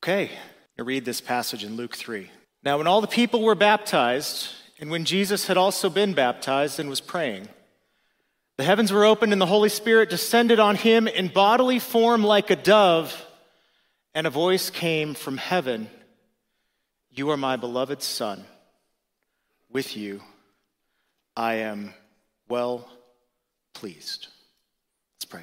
Okay, I read this passage in Luke 3. Now, when all the people were baptized, and when Jesus had also been baptized and was praying, the heavens were opened and the Holy Spirit descended on him in bodily form like a dove, and a voice came from heaven, "You are my beloved Son. With you I am well pleased." Let's pray.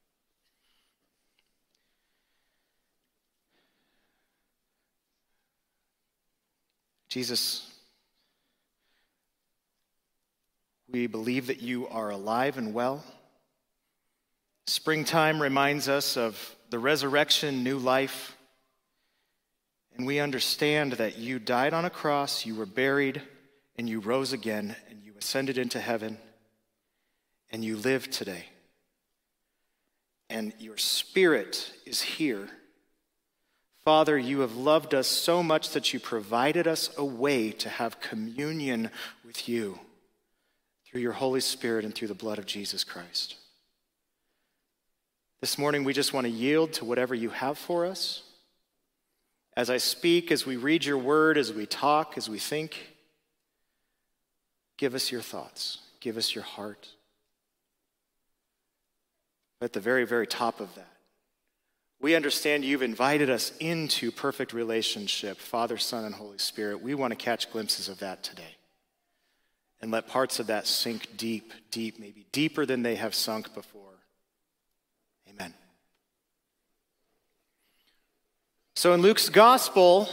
Jesus, we believe that you are alive and well. Springtime reminds us of the resurrection, new life. And we understand that you died on a cross, you were buried, and you rose again, and you ascended into heaven, and you live today. And your Spirit is here. Father, you have loved us so much that you provided us a way to have communion with you through your Holy Spirit and through the blood of Jesus Christ. This morning, we just want to yield to whatever you have for us. As I speak, as we read your word, as we talk, as we think, give us your thoughts. Give us your heart. At the very, very top of that, we understand you've invited us into perfect relationship, Father, Son, and Holy Spirit. We want to catch glimpses of that today and let parts of that sink deep, deep, maybe deeper than they have sunk before. Amen. So in Luke's gospel,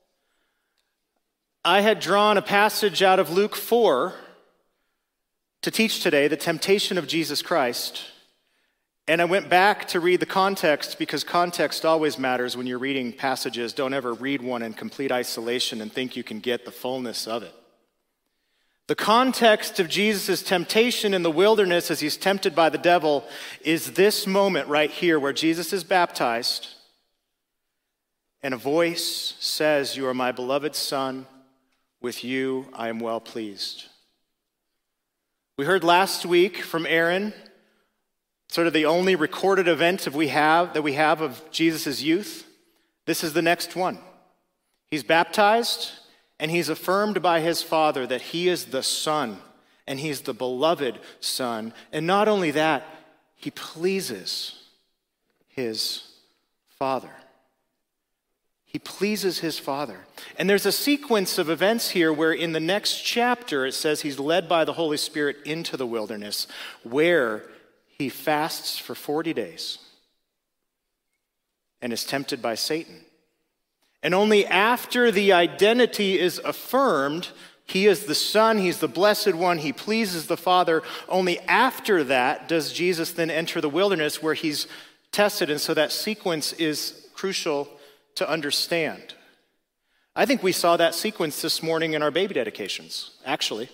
I had drawn a passage out of Luke 4 to teach today, the temptation of Jesus Christ. And I went back to read the context because context always matters when you're reading passages. Don't ever read one in complete isolation and think you can get the fullness of it. The context of Jesus' temptation in the wilderness as he's tempted by the devil is this moment right here where Jesus is baptized and a voice says, "You are my beloved Son. With you I am well pleased." We heard last week from Aaron sort of the only recorded event that we have of Jesus' youth. This is the next one. He's baptized, and he's affirmed by his Father that he is the Son, and he's the beloved Son. And not only that, he pleases his Father. He pleases his Father. And there's a sequence of events here where in the next chapter it says he's led by the Holy Spirit into the wilderness, where he fasts for 40 days and is tempted by Satan. And only after the identity is affirmed, he is the Son, he's the Blessed One, he pleases the Father, only after that does Jesus then enter the wilderness where he's tested. And so that sequence is crucial to understand. I think we saw that sequence this morning in our baby dedications, actually.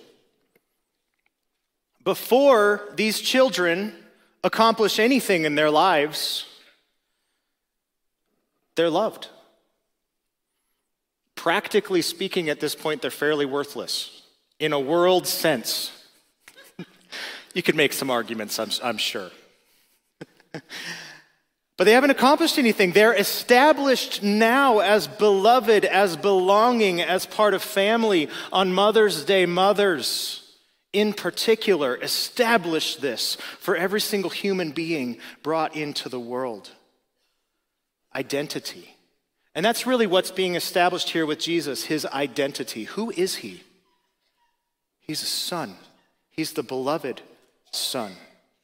Before these children accomplish anything in their lives, they're loved. Practically speaking, at this point, they're fairly worthless in a world sense. You could make some arguments, I'm sure. But they haven't accomplished anything. They're established now as beloved, as belonging, as part of family. On Mother's Day, mothers in particular, establish this for every single human being brought into the world. Identity. And that's really what's being established here with Jesus, his identity. Who is he? He's a son. He's the beloved Son.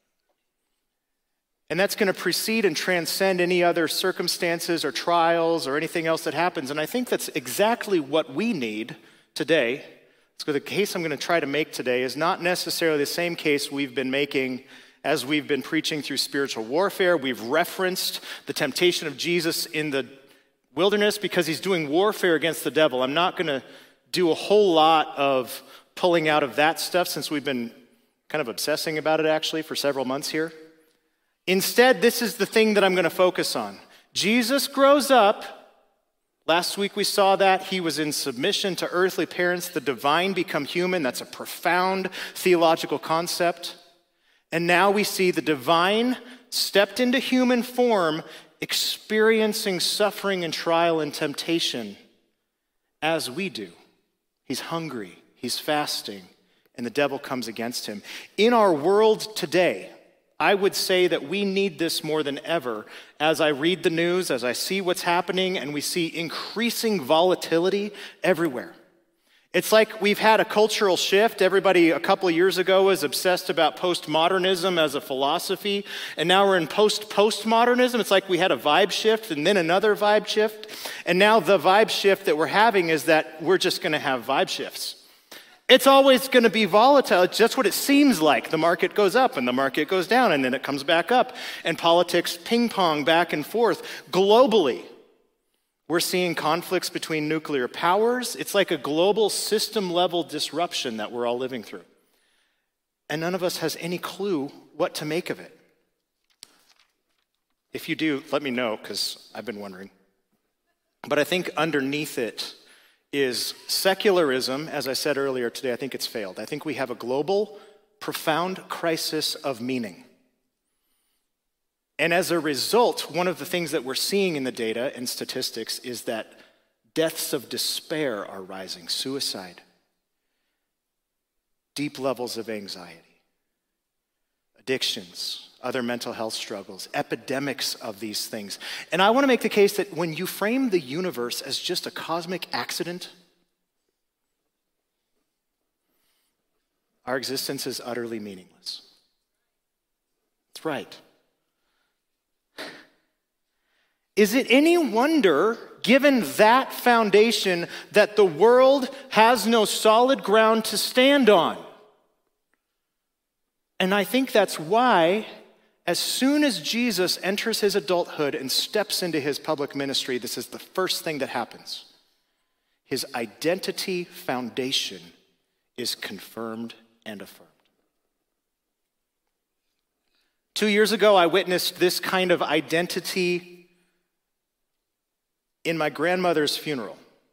And that's going to precede and transcend any other circumstances or trials or anything else that happens. And I think that's exactly what we need today. So the case I'm going to try to make today is not necessarily the same case we've been making as we've been preaching through spiritual warfare. We've referenced the temptation of Jesus in the wilderness because he's doing warfare against the devil. I'm not going to do a whole lot of pulling out of that stuff since we've been kind of obsessing about it actually for several months here. Instead, this is the thing that I'm going to focus on. Jesus grows up. Last week we saw that he was in submission to earthly parents, the divine become human. That's a profound theological concept. And now we see the divine stepped into human form experiencing suffering and trial and temptation as we do. He's hungry, he's fasting, and the devil comes against him. In our world today, I would say that we need this more than ever. As I read the news, as I see what's happening, and we see increasing volatility everywhere. It's like we've had a cultural shift. Everybody a couple of years ago was obsessed about postmodernism as a philosophy, and now we're in postmodernism. It's like we had a vibe shift and then another vibe shift, and now the vibe shift that we're having is that we're just going to have vibe shifts. It's always going to be volatile. It's just what it seems like. The market goes up and the market goes down and then it comes back up. And politics ping pong back and forth. Globally, we're seeing conflicts between nuclear powers. It's like a global system level disruption that we're all living through. And none of us has any clue what to make of it. If you do, let me know, because I've been wondering. But I think underneath it is secularism. As I said earlier today, I think it's failed. I think we have a global, profound crisis of meaning. And as a result, one of the things that we're seeing in the data and statistics is that deaths of despair are rising, suicide, deep levels of anxiety, addictions, other mental health struggles, epidemics of these things. And I want to make the case that when you frame the universe as just a cosmic accident, our existence is utterly meaningless. That's right. Is it any wonder, given that foundation, that the world has no solid ground to stand on? And I think that's why, as soon as Jesus enters his adulthood and steps into his public ministry, this is the first thing that happens. His identity foundation is confirmed and affirmed. 2 years ago, I witnessed this kind of identity in my grandmother's funeral.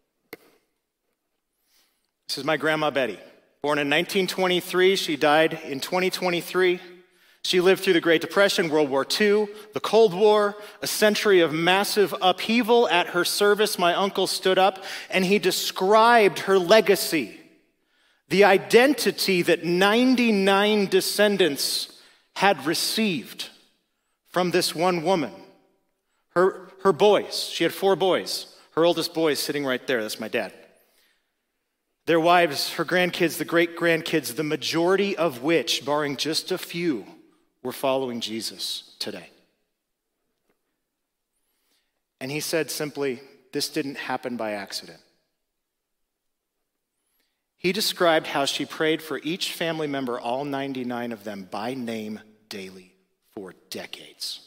This is my grandma Betty. Born in 1923, she died in 2023. She lived through the Great Depression, World War II, the Cold War, a century of massive upheaval. At her service, my uncle stood up and he described her legacy, the identity that 99 descendants had received from this one woman. Her boys, she had 4 boys. Her oldest boy is sitting right there, that's my dad. Their wives, her grandkids, the great-grandkids, the majority of which, barring just a few, were following Jesus today. And he said simply, this didn't happen by accident. He described how she prayed for each family member, all 99 of them, by name daily for decades.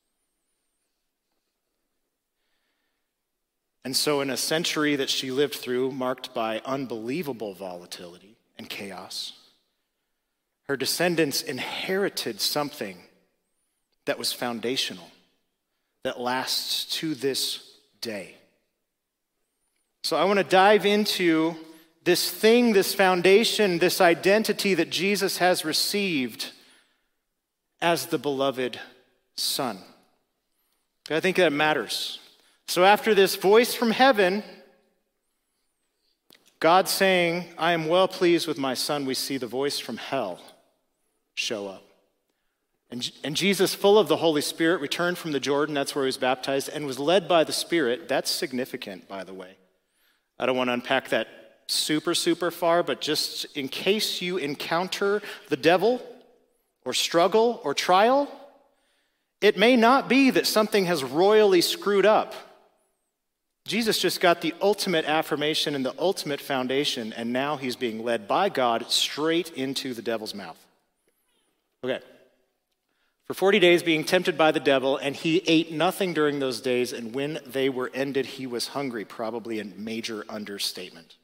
And so in a century that she lived through, marked by unbelievable volatility and chaos, her descendants inherited something that was foundational, that lasts to this day. So I want to dive into this thing, this foundation, this identity that Jesus has received as the beloved Son. I think that matters. So after this voice from heaven, God saying, I am well pleased with my Son, we see the voice from hell show up. And Jesus, full of the Holy Spirit, returned from the Jordan, that's where he was baptized, and was led by the Spirit. That's significant, by the way. I don't want to unpack that super far, but just in case you encounter the devil or struggle or trial, it may not be that something has royally screwed up. Jesus just got the ultimate affirmation and the ultimate foundation, and now he's being led by God straight into the devil's mouth. Okay. For 40 days being tempted by the devil, and he ate nothing during those days, and when they were ended, he was hungry, probably a major understatement.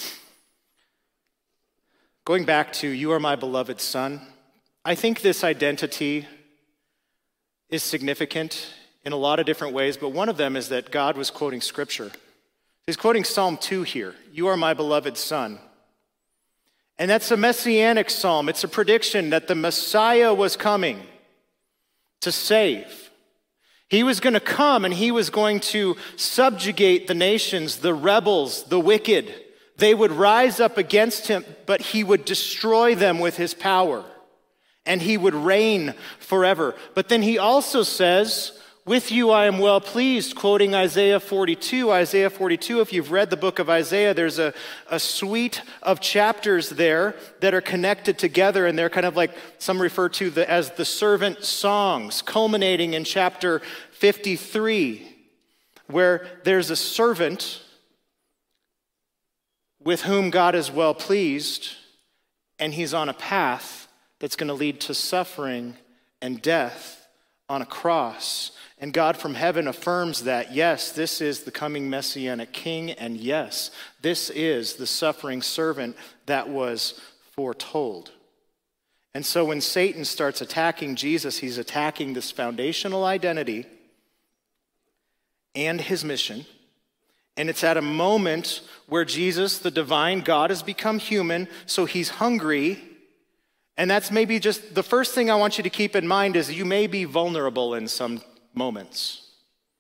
Going back to, you are my beloved Son, I think this identity is significant in a lot of different ways, but one of them is that God was quoting Scripture. He's quoting Psalm 2 here. You are my beloved Son. And that's a messianic psalm. It's a prediction that the Messiah was coming to save. He was going to come and he was going to subjugate the nations, the rebels, the wicked. They would rise up against him, but he would destroy them with his power. And he would reign forever. But then he also says, with you I am well pleased, quoting Isaiah 42. Isaiah 42, if you've read the book of Isaiah, there's a suite of chapters there that are connected together, and they're kind of like, some refer to as the servant songs, culminating in chapter 53, where there's a servant with whom God is well pleased, and he's on a path that's going to lead to suffering and death on a cross. And God from heaven affirms that, yes, this is the coming Messianic King, and yes, this is the suffering servant that was foretold. And so when Satan starts attacking Jesus, he's attacking this foundational identity and his mission. And it's at a moment where Jesus, the divine God, has become human, so he's hungry. And that's maybe just the first thing I want you to keep in mind is you may be vulnerable in some moments.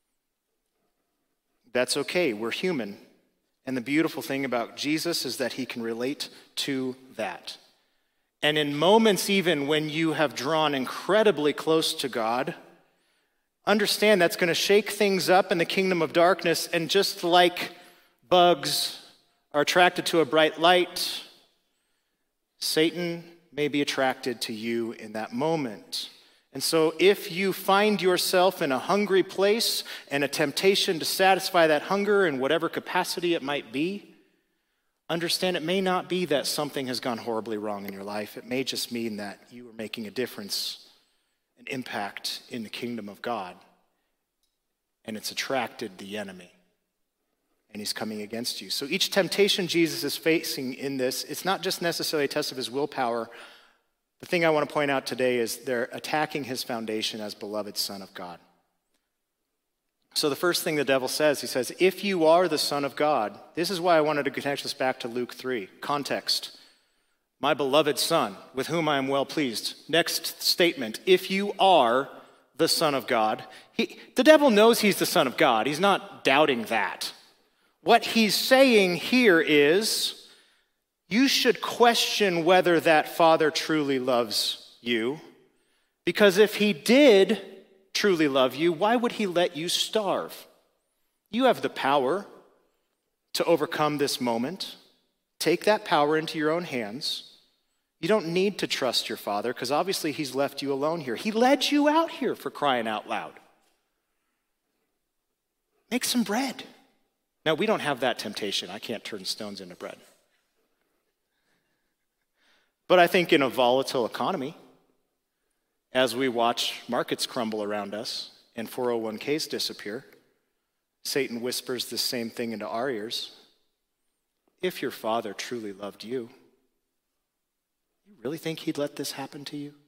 That's okay, we're human. And the beautiful thing about Jesus is that he can relate to that. And in moments even when you have drawn incredibly close to God, understand that's going to shake things up in the kingdom of darkness. And just like bugs are attracted to a bright light, Satan may be attracted to you in that moment. And so if you find yourself in a hungry place and a temptation to satisfy that hunger in whatever capacity it might be, understand it may not be that something has gone horribly wrong in your life. It may just mean that you are making a difference, an impact in the kingdom of God. And it's attracted the enemy. And he's coming against you. So each temptation Jesus is facing in this, it's not just necessarily a test of his willpower. The thing I want to point out today is they're attacking his foundation as beloved Son of God. So the first thing the devil says, he says, if you are the Son of God, this is why I wanted to connect this back to Luke 3. Context. My beloved Son, with whom I am well pleased. Next statement, if you are the Son of God. The devil knows he's the Son of God. He's not doubting that. What he's saying here is, you should question whether that Father truly loves you, because if he did truly love you, why would he let you starve? You have the power to overcome this moment. Take that power into your own hands. You don't need to trust your Father, because obviously he's left you alone here. He led you out here, for crying out loud. Make some bread. Now, we don't have that temptation. I can't turn stones into bread. But I think in a volatile economy, as we watch markets crumble around us and 401ks disappear, Satan whispers the same thing into our ears. If your Father truly loved you, you really think he'd let this happen to you?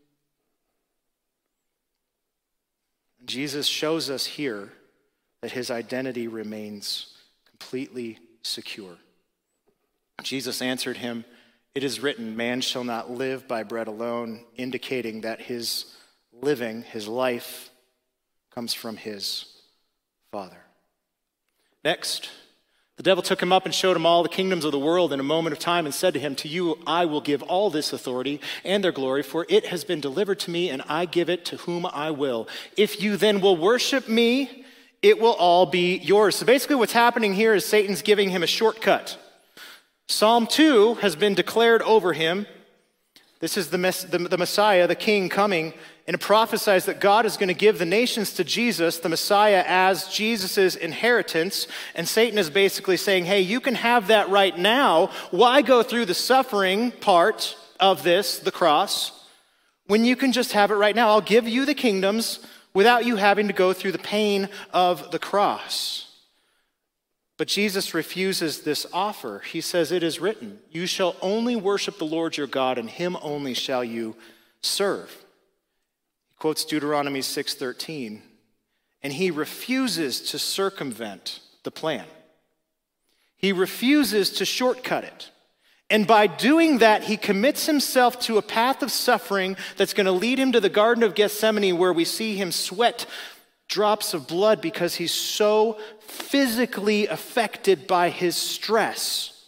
Jesus shows us here that his identity remains completely secure. Jesus answered him, it is written, man shall not live by bread alone, indicating that his living, his life, comes from his Father. Next, the devil took him up and showed him all the kingdoms of the world in a moment of time and said to him, to you I will give all this authority and their glory, for it has been delivered to me, and I give it to whom I will. If you then will worship me, it will all be yours. So basically what's happening here is Satan's giving him a shortcut. Psalm 2 has been declared over him. This is the Messiah, the King coming, and it prophesies that God is going to give the nations to Jesus, the Messiah, as Jesus' inheritance. And Satan is basically saying, hey, you can have that right now. Why go through the suffering part of this, the cross, when you can just have it right now? I'll give you the kingdoms without you having to go through the pain of the cross. But Jesus refuses this offer. He says, it is written, you shall only worship the Lord your God, and him only shall you serve. He quotes Deuteronomy 6:13, and he refuses to circumvent the plan. He refuses to shortcut it. And by doing that, he commits himself to a path of suffering that's going to lead him to the Garden of Gethsemane, where we see him sweat drops of blood because he's so physically affected by his stress.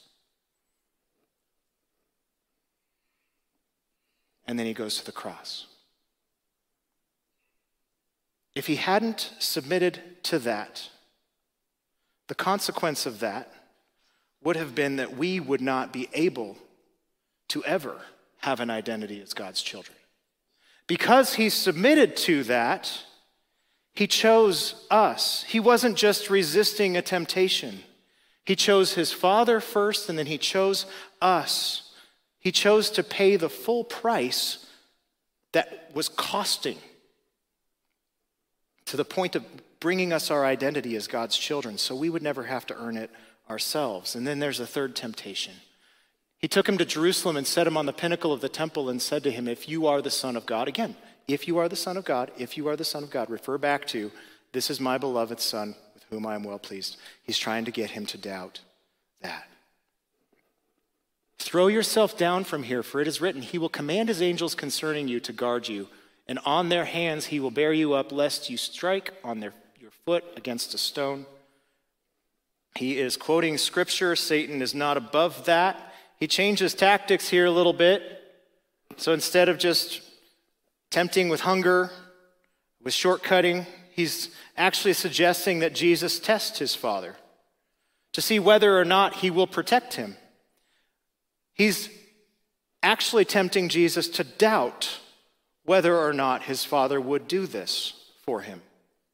And then he goes to the cross. If he hadn't submitted to that, the consequence of that would have been that we would not be able to ever have an identity as God's children. Because he submitted to that, he chose us. He wasn't just resisting a temptation. He chose his Father first, and then he chose us. He chose to pay the full price that was costing, to the point of bringing us our identity as God's children, so we would never have to earn it ourselves. And then there's a third temptation. He took him to Jerusalem and set him on the pinnacle of the temple and said to him, if you are the Son of God, again, if you are the Son of God, if you are the Son of God, refer back to, this is my beloved Son with whom I am well pleased. He's trying to get him to doubt that. Throw yourself down from here, for it is written, he will command his angels concerning you to guard you, and on their hands he will bear you up, lest you strike on your foot against a stone. He is quoting scripture. Satan is not above that. He changes tactics here a little bit. So instead of just tempting with hunger, with shortcutting, he's actually suggesting that Jesus test his Father to see whether or not he will protect him. He's actually tempting Jesus to doubt whether or not his Father would do this for him.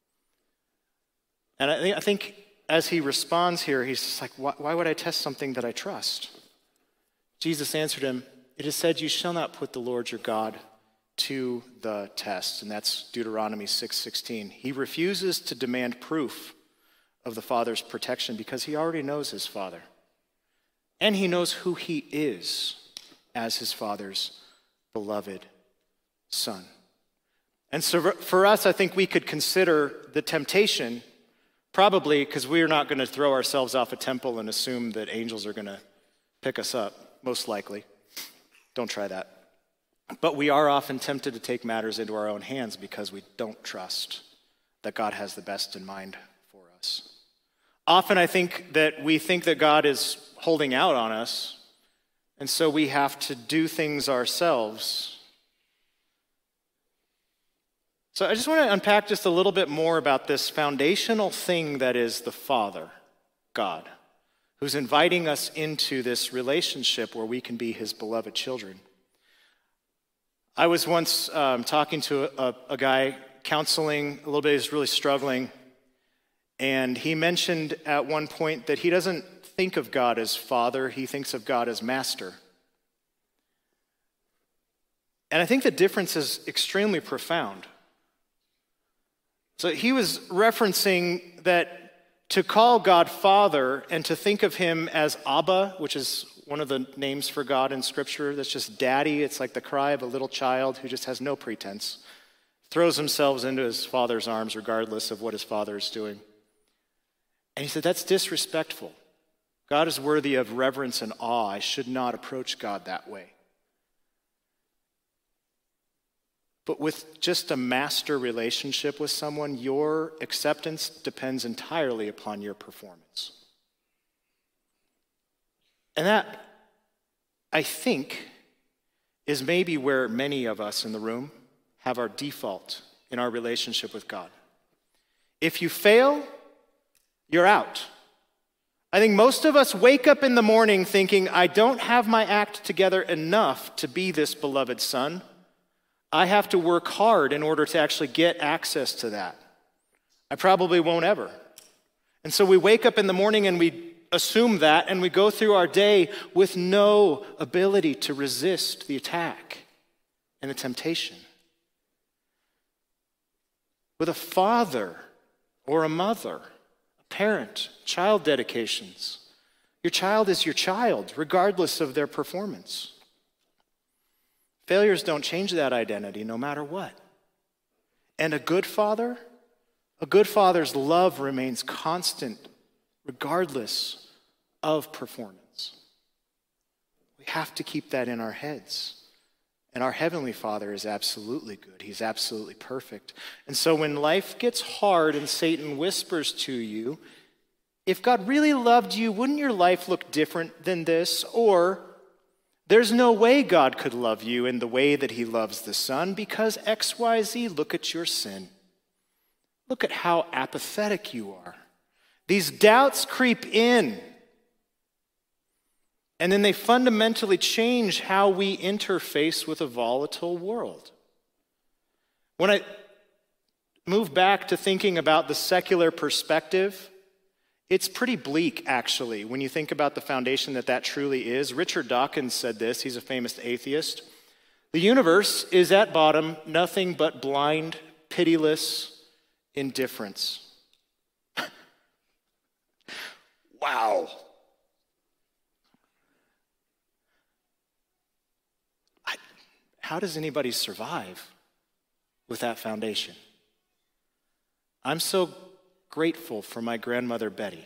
And I think as he responds here, he's just like, why would I test something that I trust? Jesus answered him, it is said, you shall not put the Lord your God to the test. And that's Deuteronomy 6:16. He refuses to demand proof of the Father's protection because he already knows his Father. And he knows who he is as his Father's beloved Son. And so for us, I think we could consider the temptation, probably because we are not going to throw ourselves off a temple and assume that angels are going to pick us up. Most likely. Don't try that. But we are often tempted to take matters into our own hands because we don't trust that God has the best in mind for us. Often I think that we think that God is holding out on us, and so we have to do things ourselves. So I just want to unpack just a little bit more about this foundational thing that is the Father, God, who's inviting us into this relationship where we can be his beloved children. I was once talking to a guy, counseling a little bit. He's really struggling. And he mentioned at one point that he doesn't think of God as Father. He thinks of God as Master. And I think the difference is extremely profound. So he was referencing that to call God Father and to think of him as Abba, which is one of the names for God in Scripture, that's just daddy. It's like the cry of a little child who just has no pretense, throws himself into his father's arms regardless of what his father is doing. And he said, that's disrespectful. God is worthy of reverence and awe. I should not approach God that way. But with just a master relationship with someone, your acceptance depends entirely upon your performance. And that, I think, is maybe where many of us in the room have our default in our relationship with God. If you fail, you're out. I think most of us wake up in the morning thinking, I don't have my act together enough to be this beloved son. I have to work hard in order to actually get access to that. I probably won't ever. And so we wake up in the morning and we assume that, and we go through our day with no ability to resist the attack and the temptation. With a father or a mother, a parent, child dedications, your child is your child, regardless of their performance. Failures don't change that identity no matter what. And a good father's love remains constant regardless of performance. We have to keep that in our heads. And our Heavenly Father is absolutely good. He's absolutely perfect. And so when life gets hard and Satan whispers to you, if God really loved you, wouldn't your life look different than this? Or there's no way God could love you in the way that he loves the Son because XYZ, look at your sin. Look at how apathetic you are. These doubts creep in. And then they fundamentally change how we interface with a volatile world. When I move back to thinking about the secular perspective, it's pretty bleak, actually, when you think about the foundation that truly is. Richard Dawkins said this. He's a famous atheist. The universe is at bottom nothing but blind, pitiless indifference. Wow. How does anybody survive with that foundation? I'm so grateful for my grandmother Betty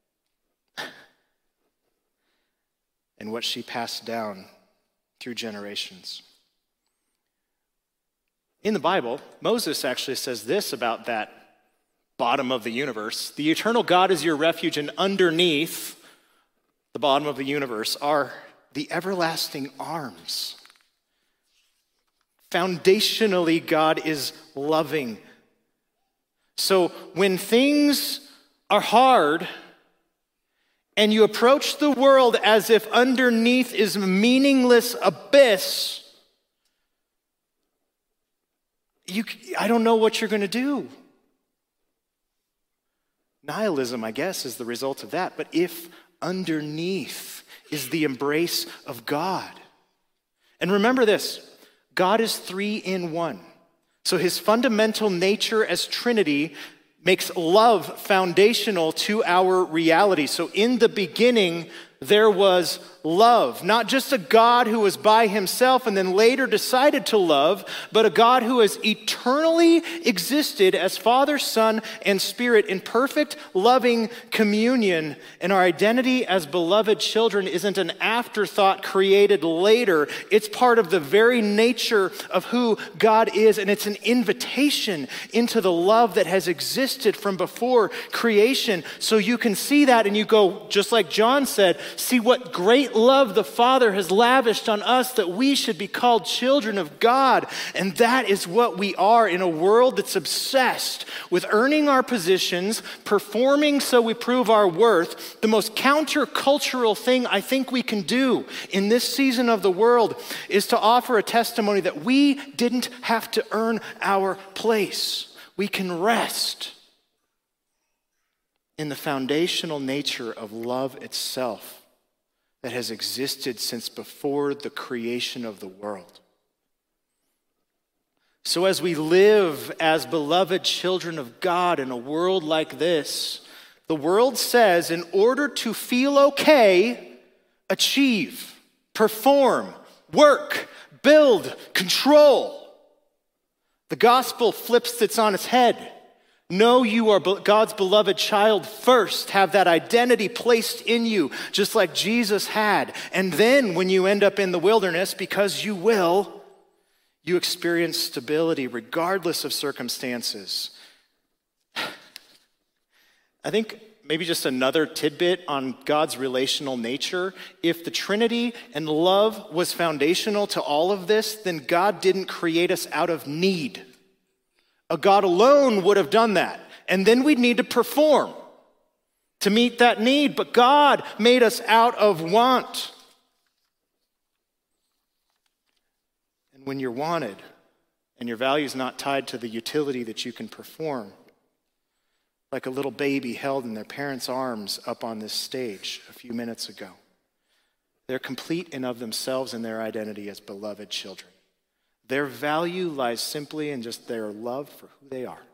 and what she passed down through generations. In the Bible, Moses actually says this about that bottom of the universe. The eternal God is your refuge, and underneath the bottom of the universe are the everlasting arms. Foundationally, God is loving. So when things are hard and you approach the world as if underneath is a meaningless abyss, I don't know what you're going to do. Nihilism, I guess, is the result of that. But if underneath is the embrace of God. And remember this, God is 3 in 1. So his fundamental nature as Trinity makes love foundational to our reality. So in the beginning, there was love. Not just a God who was by himself and then later decided to love, but a God who has eternally existed as Father, Son, and Spirit in perfect, loving communion. And our identity as beloved children isn't an afterthought created later. It's part of the very nature of who God is, and it's an invitation into the love that has existed from before creation. So you can see that and you go, just like John said, see what great love the Father has lavished on us that we should be called children of God. And that is what we are in a world that's obsessed with earning our positions, performing so we prove our worth. The most countercultural thing I think we can do in this season of the world is to offer a testimony that we didn't have to earn our place. We can rest in the foundational nature of love itself that has existed since before the creation of the world. So as we live as beloved children of God in a world like this, the world says in order to feel okay, achieve, perform, work, build, control. The gospel flips it on its head. Know you are God's beloved child first. Have that identity placed in you, just like Jesus had. And then when you end up in the wilderness, because you will, you experience stability regardless of circumstances. I think maybe just another tidbit on God's relational nature. If the Trinity and love was foundational to all of this, then God didn't create us out of need. A God alone would have done that. And then we'd need to perform to meet that need. But God made us out of want. And when you're wanted and your value is not tied to the utility that you can perform, like a little baby held in their parents' arms up on this stage a few minutes ago, they're complete in of themselves and their identity as beloved children. Their value lies simply in just their love for who they are.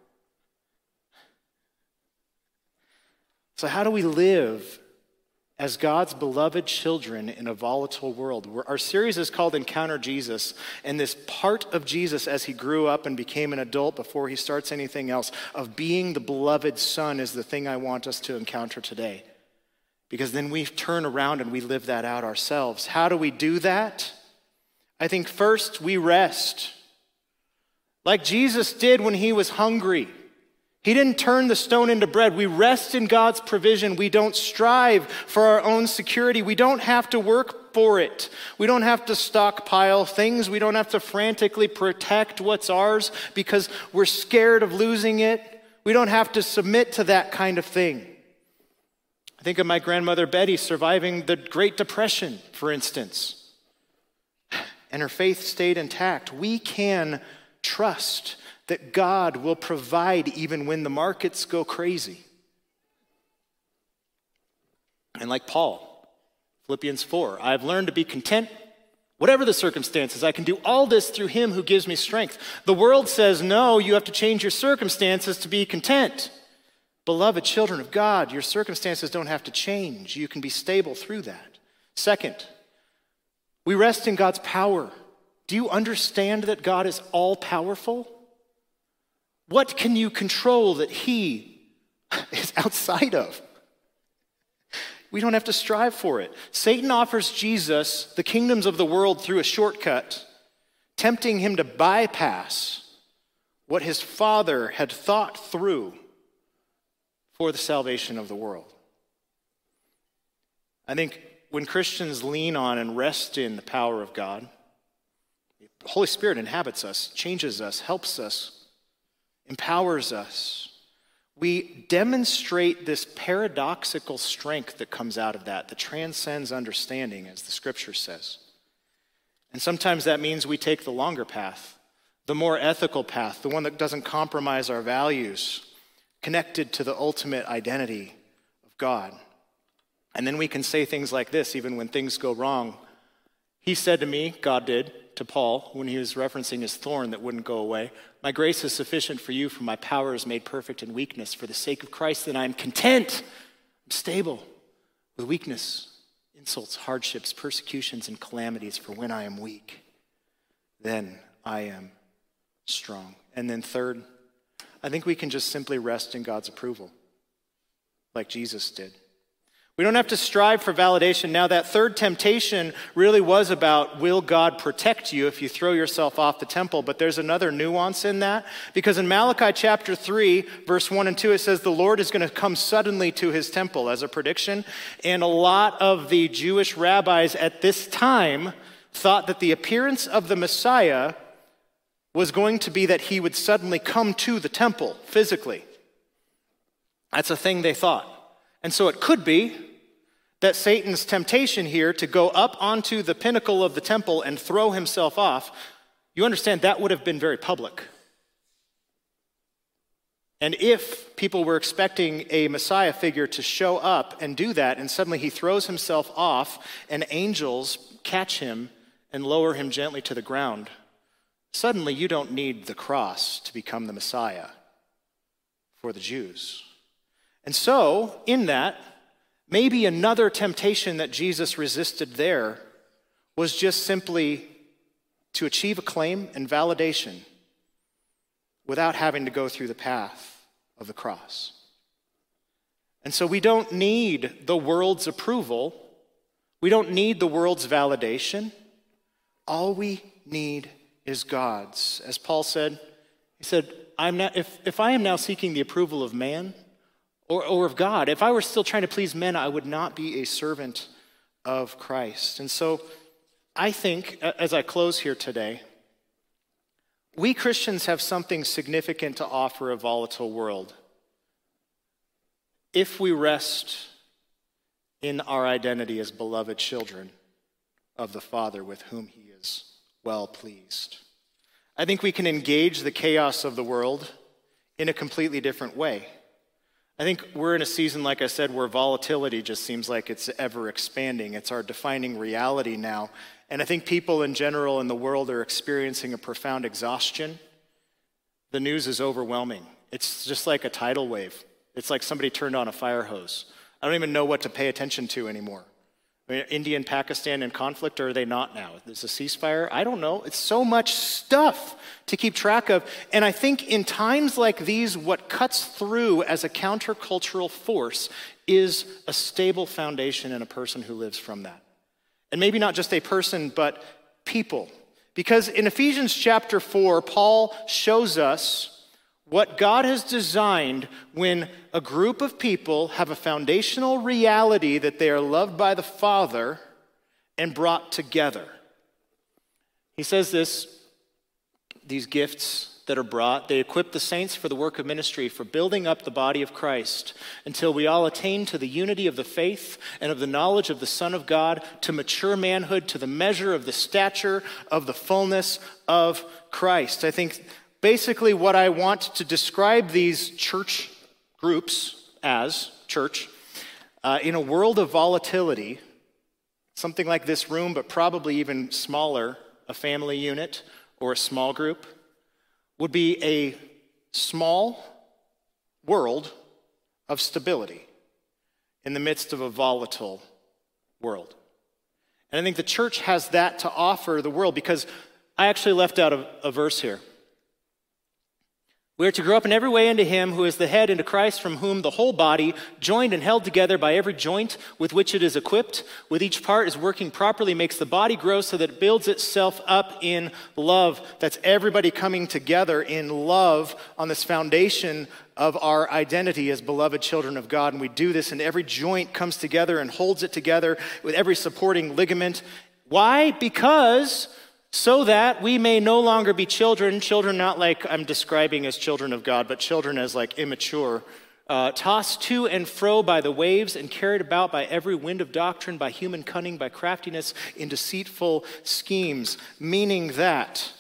So how do we live as God's beloved children in a volatile world? Our series is called Encounter Jesus, and this part of Jesus as he grew up and became an adult before he starts anything else, of being the beloved son, is the thing I want us to encounter today. Because then we turn around and we live that out ourselves. How do we do that? I think first we rest. Like Jesus did when he was hungry. He didn't turn the stone into bread. We rest in God's provision. We don't strive for our own security. We don't have to work for it. We don't have to stockpile things. We don't have to frantically protect what's ours because we're scared of losing it. We don't have to submit to that kind of thing. I think of my grandmother Betty surviving the Great Depression, for instance, and her faith stayed intact. We can trust that God will provide even when the markets go crazy. And like Paul, Philippians 4, I have learned to be content, whatever the circumstances. I can do all this through him who gives me strength. The world says, no, you have to change your circumstances to be content. Beloved children of God, your circumstances don't have to change. You can be stable through that. Second, we rest in God's power. Do you understand that God is all-powerful? What can you control that he is outside of? We don't have to strive for it. Satan offers Jesus the kingdoms of the world through a shortcut, tempting him to bypass what his Father had thought through for the salvation of the world. I think when Christians lean on and rest in the power of God, the Holy Spirit inhabits us, changes us, helps us, empowers us. We demonstrate this paradoxical strength that comes out of that transcends understanding, as the scripture says. And sometimes that means we take the longer path, the more ethical path, the one that doesn't compromise our values, connected to the ultimate identity of God. And then we can say things like this, even when things go wrong. He said to me, God did, to Paul, when he was referencing his thorn that wouldn't go away, my grace is sufficient for you, for my power is made perfect in weakness. For the sake of Christ, then I am content. I'm stable with weakness, insults, hardships, persecutions, and calamities. For when I am weak, then I am strong. And then third, I think we can just simply rest in God's approval, like Jesus did. We don't have to strive for validation. Now, that third temptation really was about, will God protect you if you throw yourself off the temple? But there's another nuance in that, because in Malachi chapter 3, verse 1 and 2, it says the Lord is going to come suddenly to his temple as a prediction. And a lot of the Jewish rabbis at this time thought that the appearance of the Messiah was going to be that he would suddenly come to the temple physically. That's a thing they thought. And so it could be that Satan's temptation here to go up onto the pinnacle of the temple and throw himself off, you understand that would have been very public. And if people were expecting a Messiah figure to show up and do that, and suddenly he throws himself off and angels catch him and lower him gently to the ground, suddenly you don't need the cross to become the Messiah for the Jews. And so, in that, maybe another temptation that Jesus resisted there was just simply to achieve acclaim and validation without having to go through the path of the cross. And so we don't need the world's approval. We don't need the world's validation. All we need is God's. As Paul said, he said, if I am now seeking the approval of man, or of God. If I were still trying to please men, I would not be a servant of Christ. And so I think, as I close here today, we Christians have something significant to offer a volatile world if we rest in our identity as beloved children of the Father with whom he is well pleased. I think we can engage the chaos of the world in a completely different way. I think we're in a season, like I said, where volatility just seems like it's ever expanding. It's our defining reality now. And I think people in general in the world are experiencing a profound exhaustion. The news is overwhelming. It's just like a tidal wave. It's like somebody turned on a fire hose. I don't even know what to pay attention to anymore. I mean, India and Pakistan in conflict, or are they not now? Is a ceasefire? I don't know. It's so much stuff to keep track of. And I think in times like these, what cuts through as a countercultural force is a stable foundation in a person who lives from that. And maybe not just a person, but people. Because in Ephesians chapter 4, Paul shows us what God has designed when a group of people have a foundational reality that they are loved by the Father and brought together. He says these gifts that are brought, they equip the saints for the work of ministry, for building up the body of Christ, until we all attain to the unity of the faith and of the knowledge of the Son of God, to mature manhood, to the measure of the stature of the fullness of Christ. I think basically what I want to describe these church groups as, church, in a world of volatility, something like this room, but probably even smaller, a family unit or a small group, would be a small world of stability in the midst of a volatile world. And I think the church has that to offer the world, because I actually left out a verse here. We are to grow up in every way into him who is the head, into Christ, from whom the whole body, joined and held together by every joint with which it is equipped, with each part is working properly, makes the body grow so that it builds itself up in love. That's everybody coming together in love on this foundation of our identity as beloved children of God. And we do this, and every joint comes together and holds it together with every supporting ligament. Why? Because so that we may no longer be children not like I'm describing as children of God, but children as like immature, tossed to and fro by the waves and carried about by every wind of doctrine, by human cunning, by craftiness in deceitful schemes. Meaning that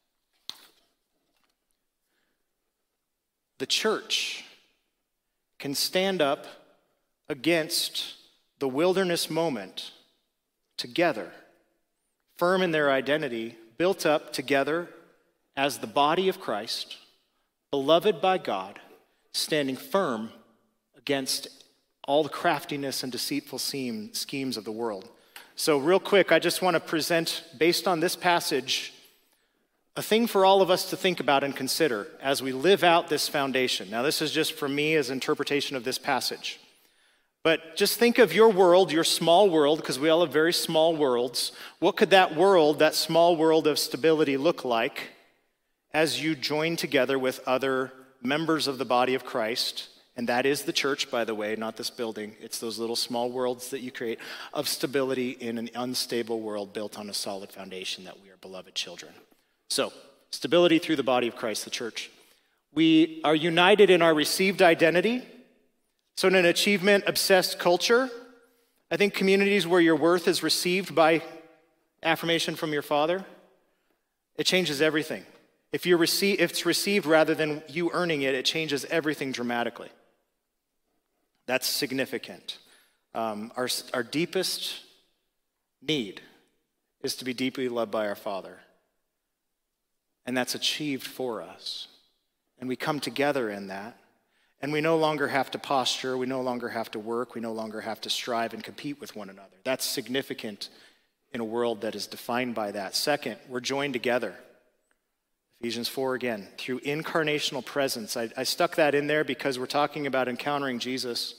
the church can stand up against the wilderness moment together, firm in their identity, built up together as the body of Christ, beloved by God, standing firm against all the craftiness and deceitful schemes of the world. So real quick, I just want to present, based on this passage, a thing for all of us to think about and consider as we live out this foundation. Now, this is just from me as interpretation of this passage. But just think of your world, your small world, because we all have very small worlds. What could that world, that small world of stability, look like as you join together with other members of the body of Christ? And that is the church, by the way, not this building. It's those little small worlds that you create of stability in an unstable world built on a solid foundation that we are beloved children. So, stability through the body of Christ, the church. We are united in our received identity. So in an achievement-obsessed culture, I think communities where your worth is received by affirmation from your Father, it changes everything. If it's received rather than you earning it, it changes everything dramatically. That's significant. Our deepest need is to be deeply loved by our Father. And that's achieved for us. And we come together in that. And we no longer have to posture, we no longer have to work, we no longer have to strive and compete with one another. That's significant in a world that is defined by that. Second, we're joined together. Ephesians 4 again, through incarnational presence. I stuck that in there because we're talking about encountering Jesus.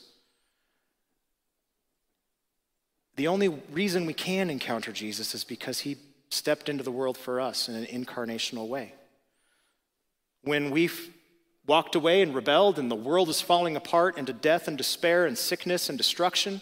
The only reason we can encounter Jesus is because he stepped into the world for us in an incarnational way. When we've walked away and rebelled, and the world is falling apart into death and despair and sickness and destruction,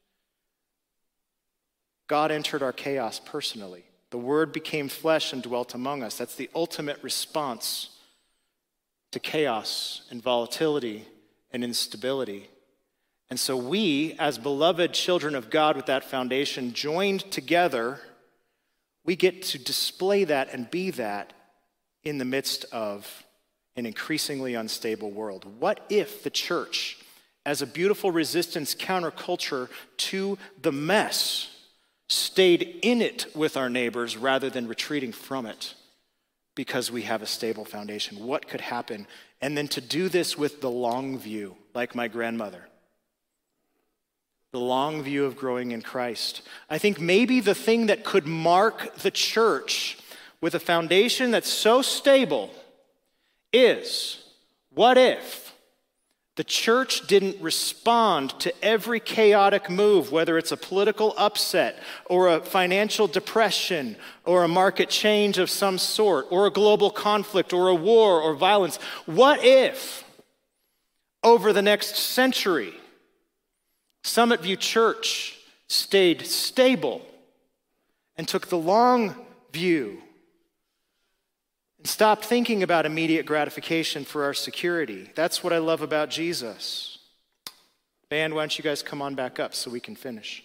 God entered our chaos personally. The Word became flesh and dwelt among us. That's the ultimate response to chaos and volatility and instability. And so we, as beloved children of God with that foundation, joined together, we get to display that and be that in the midst of an increasingly unstable world. What if the church, as a beautiful resistance counterculture to the mess, stayed in it with our neighbors rather than retreating from it because we have a stable foundation? What could happen? And then to do this with the long view, like my grandmother. The long view of growing in Christ. I think maybe the thing that could mark the church with a foundation that's so stable is, what if The church didn't respond to every chaotic move, whether it's a political upset or a financial depression or a market change of some sort or a global conflict or a war or violence. What if, over the next century, Summit View Church stayed stable and took the long view and stopped thinking about immediate gratification for our security? That's what I love about Jesus. Band, why don't you guys come on back up so we can finish?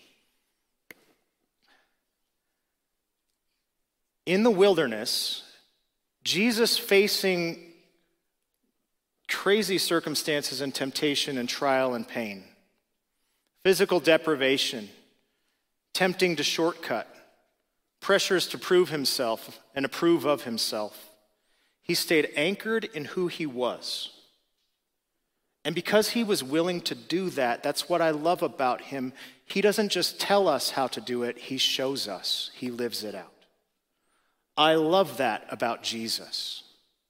In the wilderness, Jesus facing crazy circumstances and temptation and trial and pain, physical deprivation, tempting to shortcut, pressures to prove himself and approve of himself. He stayed anchored in who he was. And because he was willing to do that, that's what I love about him. He doesn't just tell us how to do it, he shows us. He lives it out. I love that about Jesus.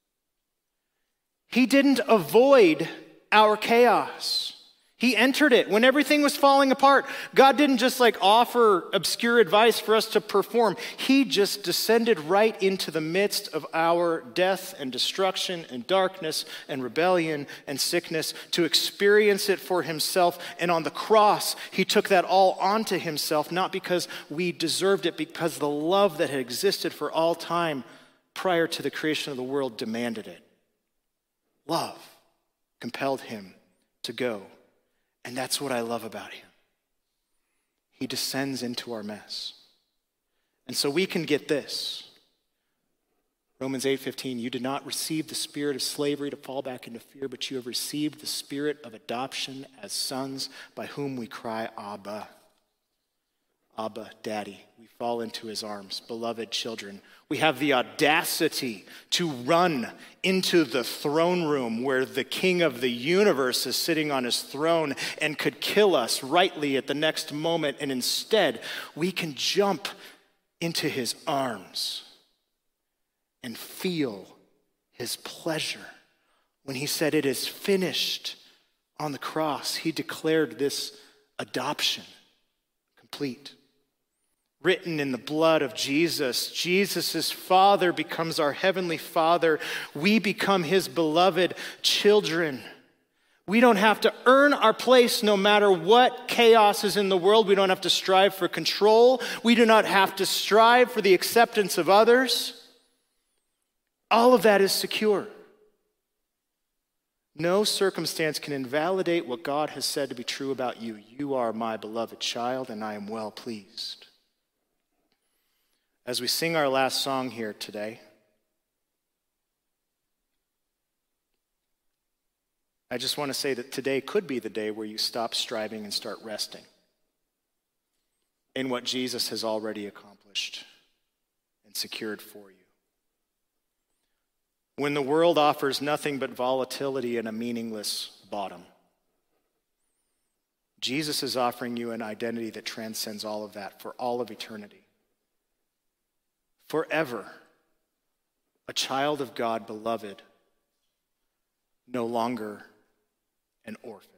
He didn't avoid our chaos. He entered it when everything was falling apart. God didn't just offer obscure advice for us to perform. He just descended right into the midst of our death and destruction and darkness and rebellion and sickness to experience it for himself. And on the cross, he took that all onto himself, not because we deserved it, because the love that had existed for all time prior to the creation of the world demanded it. Love compelled him to go. And that's what I love about him. He descends into our mess. And so we can get this. Romans 8:15, you did not receive the spirit of slavery to fall back into fear, but you have received the spirit of adoption as sons, by whom we cry, Abba. Abba, Daddy. We fall into his arms, beloved children. We have the audacity to run into the throne room where the King of the universe is sitting on his throne and could kill us rightly at the next moment. And instead, we can jump into his arms and feel his pleasure. When he said, it is finished on the cross, he declared this adoption complete. Written in the blood of Jesus. Jesus' Father becomes our heavenly Father. We become his beloved children. We don't have to earn our place no matter what chaos is in the world. We don't have to strive for control. We do not have to strive for the acceptance of others. All of that is secure. No circumstance can invalidate what God has said to be true about you. You are my beloved child, and I am well pleased. As we sing our last song here today, I just want to say that today could be the day where you stop striving and start resting in what Jesus has already accomplished and secured for you. When the world offers nothing but volatility and a meaningless bottom, Jesus is offering you an identity that transcends all of that for all of eternity. Forever, a child of God, beloved, no longer an orphan.